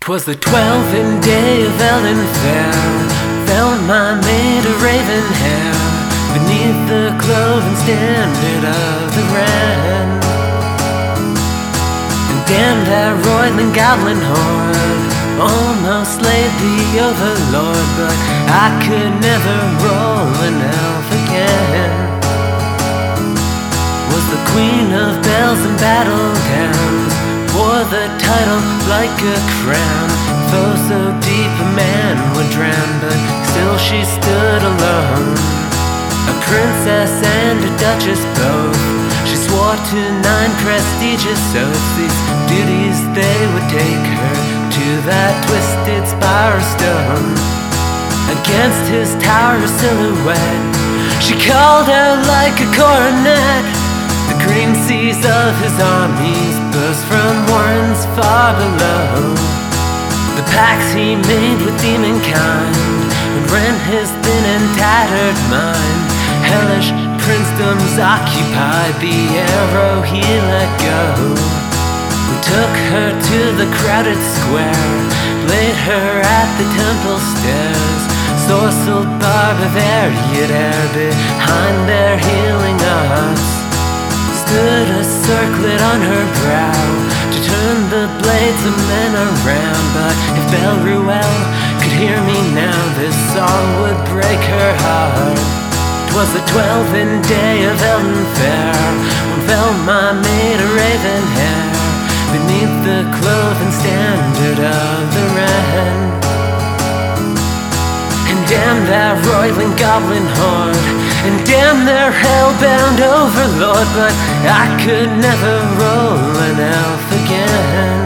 'Twas the 12th day of Eldon Fair. Found my maid a raven hair beneath the cloven standard of the wren. And damned that roiling goblin horde almost slayed the overlord, but I could never roll an elf again. Was the queen of bells and battle gowns, wore the title like a crown. Though so deep a man would drown, but still she stood alone. A princess and a duchess both, she swore to 9 prestigious oaths. These duties they would take her to that twisted spire of stone. Against his tower silhouette, she called out like a coronet. The green seas of his armies burst from warrens far below. The pacts he made with demonkind would rent his thin and tattered mind. Hellish princedoms occupied the arrow he let go. We took her to the crowded square, laid her at the temple stairs. Sorcelled barbarian air behind their healing arts. Stood a circlet on her brow to turn the blades of men around. But if Belruel could hear me now, this song would break her heart. 'Twas the 12th day of Eldon Fair, when fell my maid a raven hair beneath the cloven standard of the wren. And damn that roiling goblin horde, and damn their hell-bound overlord, but I could never roll an elf again.